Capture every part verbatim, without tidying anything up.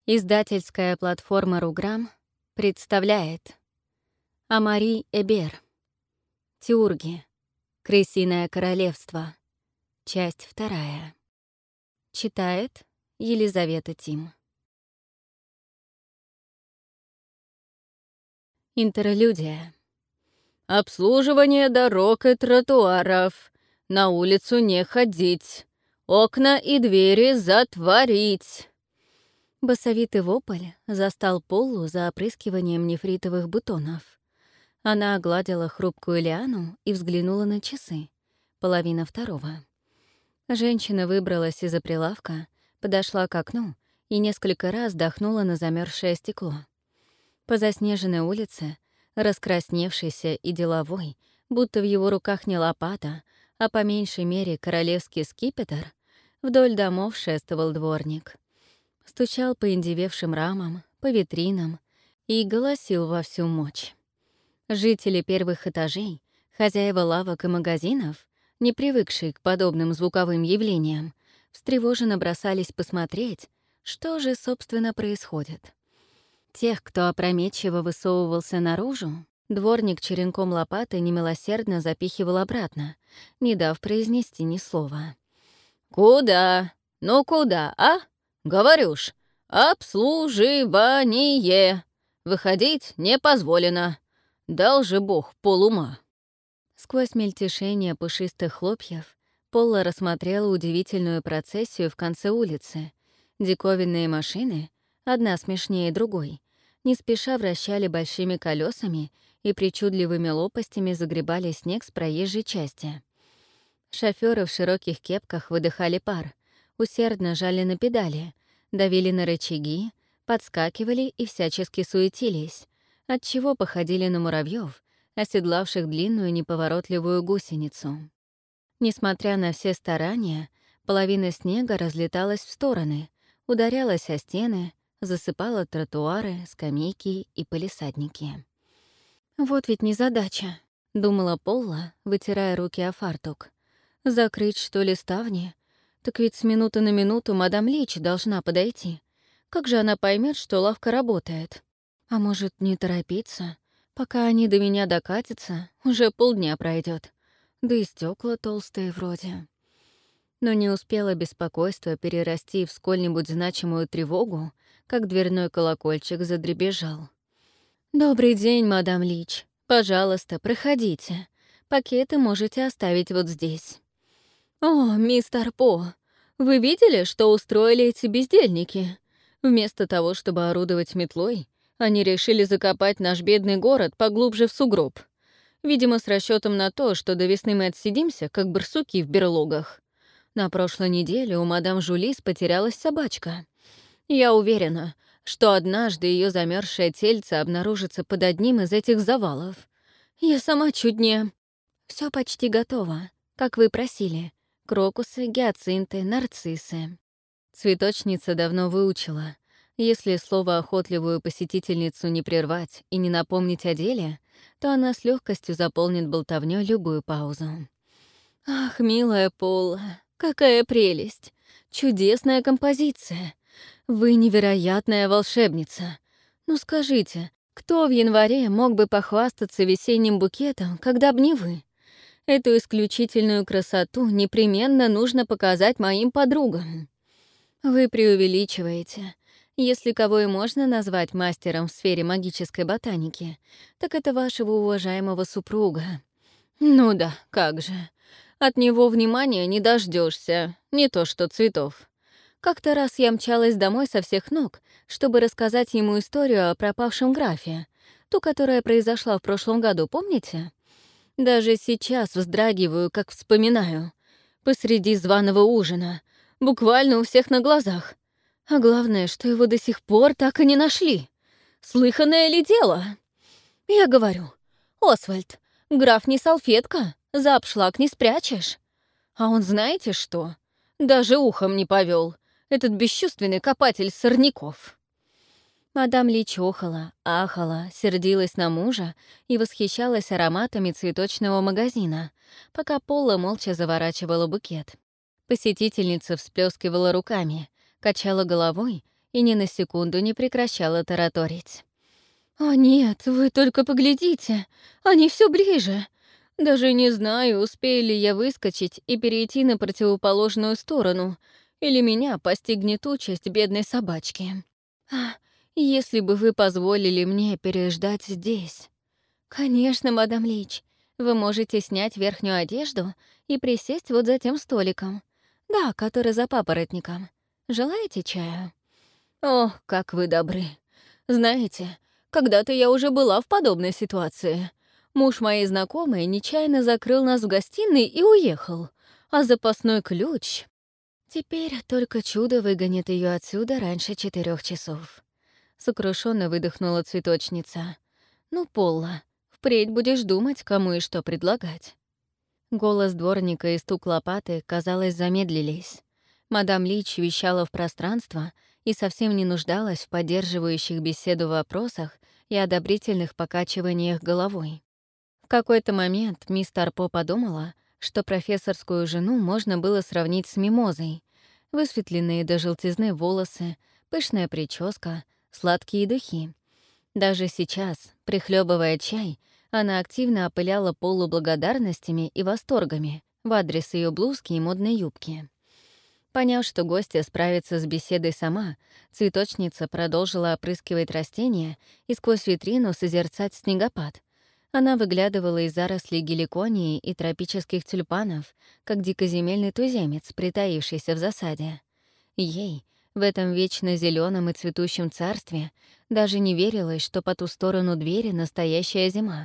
Издательская платформа «Руграм» представляет Амари Эбер. Тиурги. Крысиное королевство. Часть вторая. Читает Елизавета Тим. Интерлюдия. Обслуживание дорог и тротуаров. На улицу не ходить. Окна и двери затворить. Басовитый вопль застал Поллу за опрыскиванием нефритовых бутонов. Она огладила хрупкую лиану и взглянула на часы. Половина второго. Женщина выбралась из-за прилавка, подошла к окну и несколько раз дохнула на замерзшее стекло. По заснеженной улице, раскрасневшейся и деловой, будто в его руках не лопата, а по меньшей мере королевский скипетр, вдоль домов шествовал дворник. Стучал по индивевшим рамам, по витринам и голосил во всю мощь. Жители первых этажей, хозяева лавок и магазинов, не привыкшие к подобным звуковым явлениям, встревоженно бросались посмотреть, что же, собственно, происходит. Тех, кто опрометчиво высовывался наружу, дворник черенком лопаты немилосердно запихивал обратно, не дав произнести ни слова. «Куда? Ну куда, а? Говорю ж, обслуживание. Выходить не позволено. Дал же Бог полума». Сквозь мельтешение пушистых хлопьев Полла рассмотрела удивительную процессию в конце улицы. Диковинные машины, одна смешнее другой, не спеша вращали большими колесами и причудливыми лопастями загребали снег с проезжей части. Шофёры в широких кепках выдыхали пар, усердно жали на педали, давили на рычаги, подскакивали и всячески суетились, отчего походили на муравьёв, оседлавших длинную неповоротливую гусеницу. Несмотря на все старания, половина снега разлеталась в стороны, ударялась о стены, засыпала тротуары, скамейки и палисадники. «Вот ведь незадача», — думала Полла, вытирая руки о фартук. «Закрыть, что ли, ставни? Так ведь с минуты на минуту мадам Лич должна подойти. Как же она поймет, что лавка работает? А может, не торопиться? Пока они до меня докатятся, уже полдня пройдет. Да и стекла толстые вроде». Но не успело беспокойство перерасти в сколь-нибудь значимую тревогу, как дверной колокольчик задребезжал. «Добрый день, мадам Лич. Пожалуйста, проходите. Пакеты можете оставить вот здесь». «О, мистер По, вы видели, что устроили эти бездельники? Вместо того, чтобы орудовать метлой, они решили закопать наш бедный город поглубже в сугроб. Видимо, с расчетом на то, что до весны мы отсидимся, как барсуки в берлогах. На прошлой неделе у мадам Жулис потерялась собачка. Я уверена, что однажды ее замерзшее тельце обнаружится под одним из этих завалов. Я сама чуть не... Все почти готово, как вы просили. Крокусы, гиацинты, нарциссы». Цветочница давно выучила. Если слово охотливую посетительницу не прервать и не напомнить о деле, то она с легкостью заполнит болтовнёй любую паузу. «Ах, милая Полла, какая прелесть! Чудесная композиция! Вы невероятная волшебница! Ну скажите, кто в январе мог бы похвастаться весенним букетом, когда б не вы? Эту исключительную красоту непременно нужно показать моим подругам». Вы преувеличиваете. Если кого и можно назвать мастером в сфере магической ботаники, так это вашего уважаемого супруга. Ну да, как же. От него внимания не дождешься, не то что цветов. Как-то раз я мчалась домой со всех ног, чтобы рассказать ему историю о пропавшем графе, ту, которая произошла в прошлом году, помните? Даже сейчас вздрагиваю, как вспоминаю. Посреди званого ужина, буквально у всех на глазах. А главное, что его до сих пор так и не нашли. Слыханное ли дело? Я говорю: «Освальд, граф не салфетка, за обшлаг не спрячешь». А он знаете что? Даже ухом не повел. Этот бесчувственный копатель сорняков. Мадам Лич охала, ахала, сердилась на мужа и восхищалась ароматами цветочного магазина, пока Полла молча заворачивала букет. Посетительница всплескивала руками, качала головой и ни на секунду не прекращала тараторить. «О нет, вы только поглядите, они все ближе. Даже не знаю, успею ли я выскочить и перейти на противоположную сторону, или меня постигнет участь бедной собачки. А, если бы вы позволили мне переждать здесь...» «Конечно, мадам Лич, вы можете снять верхнюю одежду и присесть вот за тем столиком. Да, который за папоротником. Желаете чаю?» «О, как вы добры. Знаете, когда-то я уже была в подобной ситуации. Муж моей знакомой нечаянно закрыл нас в гостиной и уехал, а запасной ключ... Теперь только чудо выгонит ее отсюда раньше четырех часов». Сокрушенно выдохнула цветочница. «Ну, Полла, впредь будешь думать, кому и что предлагать». Голос дворника и стук лопаты, казалось, замедлились. Мадам Лич вещала в пространство и совсем не нуждалась в поддерживающих беседу вопросах и одобрительных покачиваниях головой. В какой-то момент мисс Тарпо подумала, что профессорскую жену можно было сравнить с мимозой. Высветленные до желтизны волосы, пышная прическа, сладкие духи. Даже сейчас, прихлебывая чай, она активно опыляла Полу благодарностями и восторгами в адрес ее блузки и модной юбки. Поняв, что гостья справится с беседой сама, цветочница продолжила опрыскивать растения и сквозь витрину созерцать снегопад. Она выглядывала из зарослей геликонии и тропических тюльпанов, как дикоземельный туземец, притаившийся в засаде. Ей, в этом вечно зеленом и цветущем царстве, даже не верилось, что по ту сторону двери настоящая зима.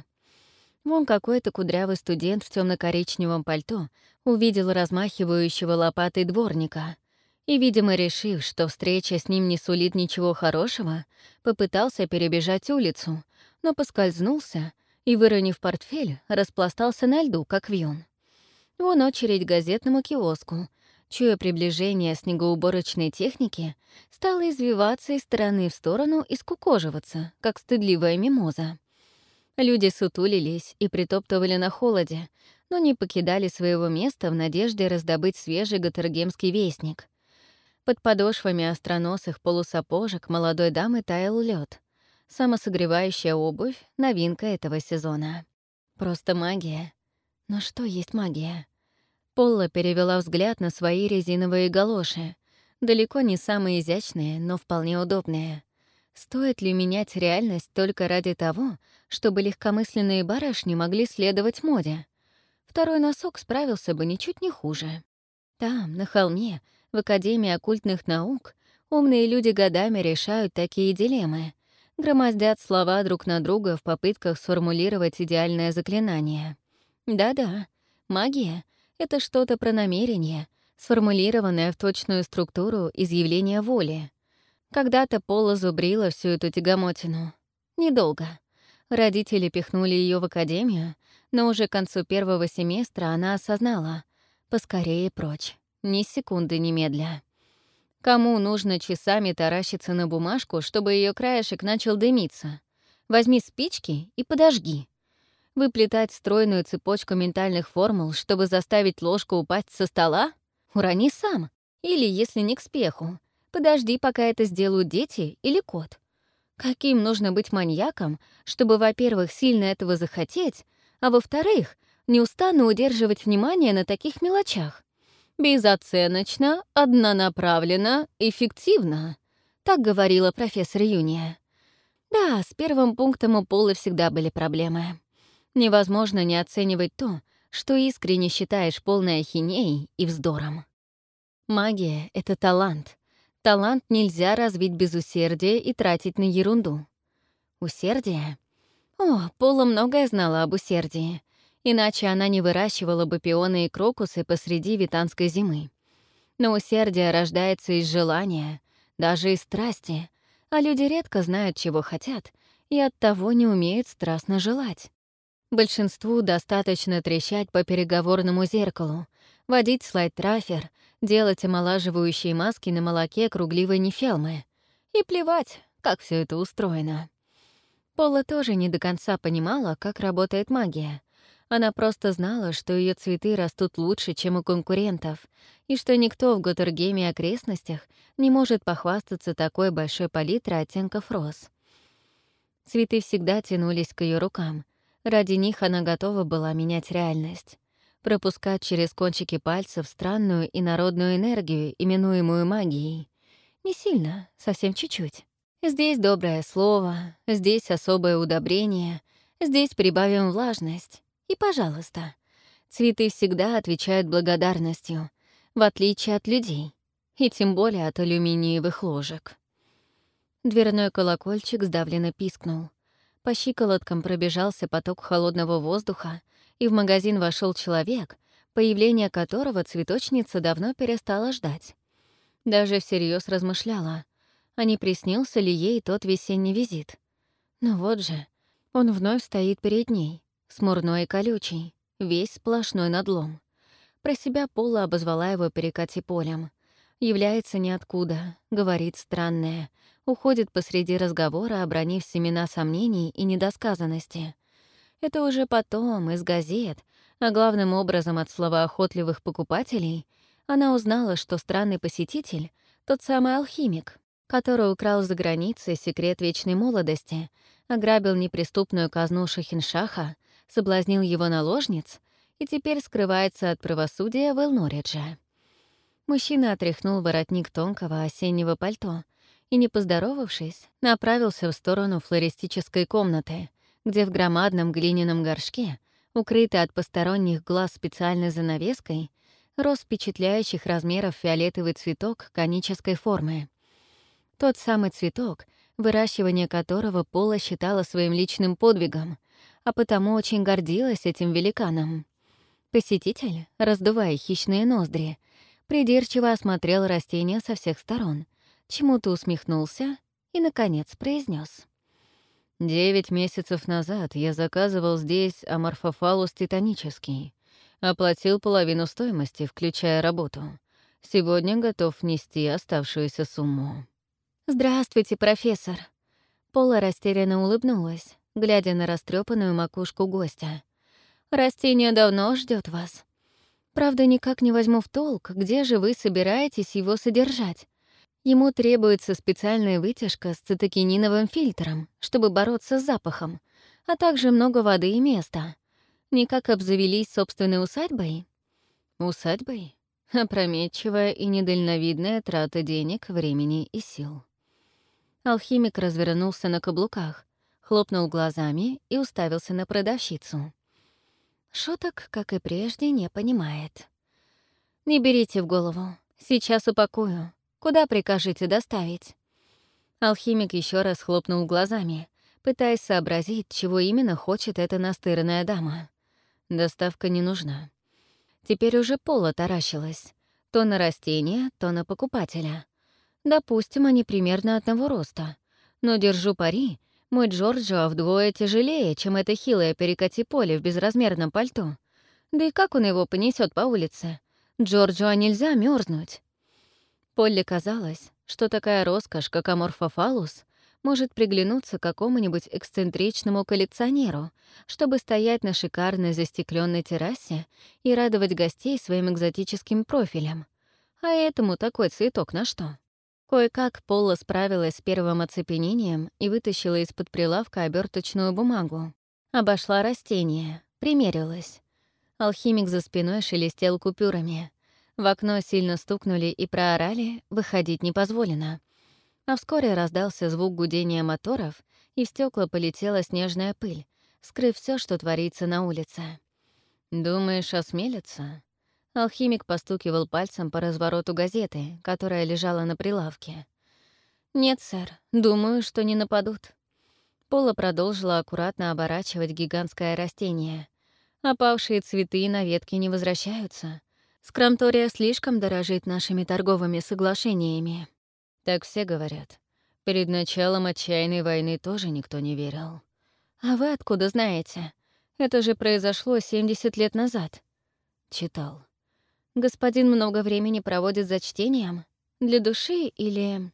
Вон какой-то кудрявый студент в темно-коричневом пальто увидел размахивающего лопатой дворника и, видимо, решив, что встреча с ним не сулит ничего хорошего, попытался перебежать улицу, но поскользнулся и, выронив портфель, распластался на льду, как вьюн. Вон очередь к газетному киоску, чуя приближение снегоуборочной техники, стала извиваться из стороны в сторону и скукоживаться, как стыдливая мимоза. Люди сутулились и притоптывали на холоде, но не покидали своего места в надежде раздобыть свежий гаттергемский вестник. Под подошвами остроносых полусапожек молодой дамы таял лед. Самосогревающая обувь — новинка этого сезона. Просто магия. Но что есть магия? Полла перевела взгляд на свои резиновые галоши. Далеко не самые изящные, но вполне удобные. Стоит ли менять реальность только ради того, чтобы легкомысленные барышни могли следовать моде? Второй носок справился бы ничуть не хуже. Там, на холме, в Академии оккультных наук, умные люди годами решают такие дилеммы, громоздят слова друг на друга в попытках сформулировать идеальное заклинание. Да-да, магия — это что-то про намерение, сформулированное в точную структуру изъявления воли. Когда-то Пола зубрила всю эту тягомотину. Недолго. Родители пихнули ее в академию, но уже к концу первого семестра она осознала — поскорее прочь, ни секунды немедля. Кому нужно часами таращиться на бумажку, чтобы ее краешек начал дымиться? Возьми спички и подожги. Выплетать стройную цепочку ментальных формул, чтобы заставить ложку упасть со стола? Урони сам. Или, если не к спеху, подожди, пока это сделают дети или кот. Каким нужно быть маньяком, чтобы, во-первых, сильно этого захотеть, а во-вторых, неустанно удерживать внимание на таких мелочах? «Безоценочно, однонаправленно, эффективно», — так говорила профессор Юния. Да, с первым пунктом у Полы всегда были проблемы. Невозможно не оценивать то, что искренне считаешь полной ахинеей и вздором. Магия — это талант. Талант нельзя развить без усердия и тратить на ерунду. Усердие? О, Пола многое знала об усердии. Иначе она не выращивала бы пионы и крокусы посреди витанской зимы. Но усердие рождается из желания, даже из страсти, а люди редко знают, чего хотят, и оттого не умеют страстно желать. Большинству достаточно трещать по переговорному зеркалу, водить слайд-трафер, делать омолаживающие маски на молоке кругливой нефелмы. И плевать, как все это устроено. Пола тоже не до конца понимала, как работает магия. Она просто знала, что ее цветы растут лучше, чем у конкурентов, и что никто в Готтергеме и окрестностях не может похвастаться такой большой палитрой оттенков роз. Цветы всегда тянулись к ее рукам. Ради них она готова была менять реальность, пропускать через кончики пальцев странную и народную энергию, именуемую магией. Не сильно, совсем чуть-чуть. Здесь доброе слово, здесь особое удобрение, здесь прибавим влажность. И, пожалуйста, цветы всегда отвечают благодарностью, в отличие от людей, и тем более от алюминиевых ложек. Дверной колокольчик сдавленно пискнул. По щиколоткам пробежался поток холодного воздуха, и в магазин вошел человек, появление которого цветочница давно перестала ждать. Даже всерьез размышляла, а не приснился ли ей тот весенний визит. Но вот же, он вновь стоит перед ней, смурной и колючий, весь сплошной надлом. Про себя Пола обозвала его перекати полем. Является ниоткуда, говорит странное, уходит посреди разговора, обронив семена сомнений и недосказанности. Это уже потом, из газет, а главным образом от словоохотливых покупателей, она узнала, что странный посетитель — тот самый алхимик, который украл за границей секрет вечной молодости, ограбил неприступную казну Шахиншаха, соблазнил его наложниц и теперь скрывается от правосудия в Элноридже. Мужчина отряхнул воротник тонкого осеннего пальто и, не поздоровавшись, направился в сторону флористической комнаты, где в громадном глиняном горшке, укрытый от посторонних глаз специальной занавеской, рос впечатляющих размеров фиолетовый цветок конической формы. Тот самый цветок, выращивание которого Пола считала своим личным подвигом, а потому очень гордилась этим великаном. Посетитель, раздувая хищные ноздри, придирчиво осмотрел растение со всех сторон, чему-то усмехнулся и, наконец, произнес: «Девять месяцев назад я заказывал здесь аморфофалус титанический. Оплатил половину стоимости, включая работу. Сегодня готов внести оставшуюся сумму». «Здравствуйте, профессор». Пола растерянно улыбнулась, глядя на растрепанную макушку гостя. «Растение давно ждет вас. Правда, никак не возьму в толк, где же вы собираетесь его содержать. Ему требуется специальная вытяжка с цитокининовым фильтром, чтобы бороться с запахом, а также много воды и места. Никак обзавелись собственной усадьбой?» «Усадьбой? Опрометчивая и недальновидная трата денег, времени и сил». Алхимик развернулся на каблуках, хлопнул глазами и уставился на продавщицу. Шуток, как и прежде, не понимает. «Не берите в голову. Сейчас упакую. Куда прикажете доставить?» Алхимик еще раз хлопнул глазами, пытаясь сообразить, чего именно хочет эта настырная дама. Доставка не нужна. Теперь уже Пола таращилась. То на растение, то на покупателя. Допустим, они примерно одного роста. Но держу пари, мой Джорджио вдвое тяжелее, чем это хилое перекати поле в безразмерном пальто. Да и как он его понесет по улице? Джорджио нельзя мерзнуть. Полли казалось, что такая роскошь, как аморфофалус, может приглянуться какому-нибудь эксцентричному коллекционеру, чтобы стоять на шикарной застекленной террасе и радовать гостей своим экзотическим профилем. А этому такой цветок на что? Кое-как Полла справилась с первым оцепенением и вытащила из-под прилавка оберточную бумагу. Обошла растение, примерилась. Алхимик за спиной шелестел купюрами. В окно сильно стукнули и проорали «выходить не позволено». А вскоре раздался звук гудения моторов, и в стекла полетела снежная пыль, скрыв все, что творится на улице. «Думаешь, осмелится?» Алхимик постукивал пальцем по развороту газеты, которая лежала на прилавке. «Нет, сэр, думаю, что не нападут». Пола продолжила аккуратно оборачивать гигантское растение. Опавшие цветы на ветке не возвращаются. Скрамтория слишком дорожит нашими торговыми соглашениями. Так все говорят. Перед началом отчаянной войны тоже никто не верил. А вы откуда знаете? Это же произошло семьдесят лет назад. Читал. Господин много времени проводит за чтением? Для души или...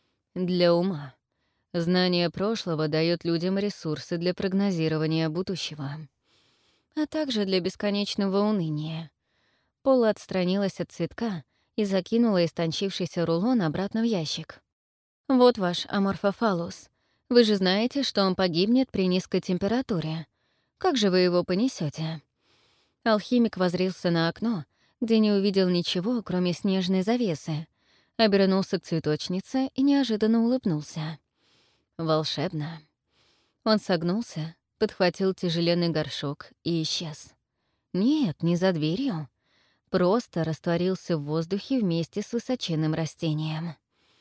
Для ума. Знание прошлого дает людям ресурсы для прогнозирования будущего. а также для бесконечного уныния. Пола отстранилась от цветка и закинула истончившийся рулон обратно в ящик. «Вот ваш аморфофалус. Вы же знаете, что он погибнет при низкой температуре. Как же вы его понесете? Алхимик воззрился на окно, где не увидел ничего, кроме снежной завесы, обернулся к цветочнице и неожиданно улыбнулся. Волшебно. Он согнулся, подхватил тяжеленный горшок и исчез. Нет, не за дверью. Просто растворился в воздухе вместе с высоченным растением.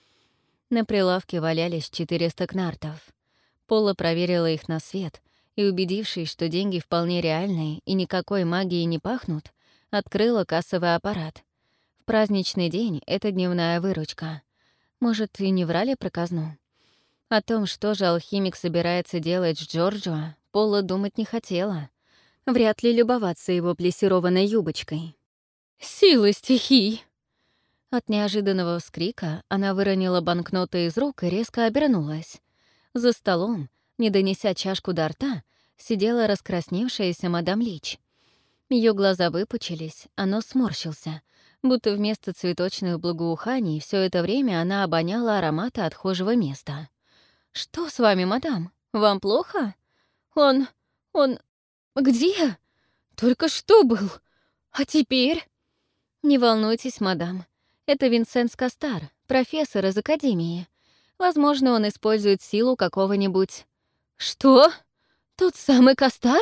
На прилавке валялись четыреста кнартов. Пола проверила их на свет и, убедившись, что деньги вполне реальные и никакой магией не пахнут, открыла кассовый аппарат. В праздничный день это дневная выручка. Может, и не врали про казну? О том, что же алхимик собирается делать с Джорджо, Пола думать не хотела. Вряд ли любоваться его плессированной юбочкой. «Сила стихий!» От неожиданного вскрика она выронила банкноты из рук и резко обернулась. За столом, не донеся чашку до рта, сидела раскрасневшаяся мадам Лич. Ее глаза выпучились, а нос сморщился, будто вместо цветочных благоуханий все это время она обоняла ароматы отхожего места. «Что с вами, мадам? Вам плохо? Он... он... где? Только что был. А теперь...» «Не волнуйтесь, мадам. Это Винсент Скастар, профессор из Академии. Возможно, он использует силу какого-нибудь...» «Что? Тот самый Кастар?»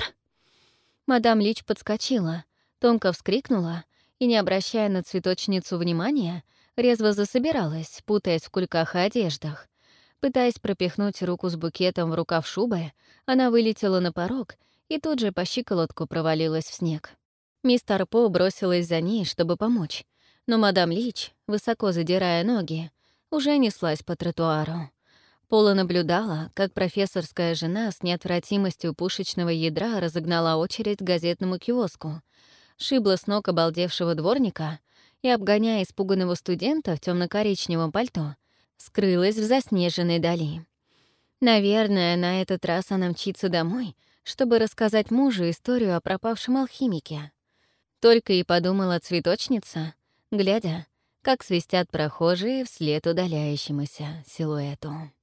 Мадам Лич подскочила, тонко вскрикнула и, не обращая на цветочницу внимания, резво засобиралась, путаясь в кульках и одеждах. Пытаясь пропихнуть руку с букетом в рукав шубы, она вылетела на порог и тут же по щиколотку провалилась в снег. Мистер По бросилась за ней, чтобы помочь, но мадам Лич, высоко задирая ноги, уже неслась по тротуару. Пола наблюдала, как профессорская жена с неотвратимостью пушечного ядра разогнала очередь к газетному киоску, шибла с ног обалдевшего дворника и, обгоняя испуганного студента в темно-коричневом пальто, скрылась в заснеженной дали. Наверное, на этот раз она мчится домой, чтобы рассказать мужу историю о пропавшем алхимике. Только и подумала цветочница, глядя, как свистят прохожие вслед удаляющемуся силуэту.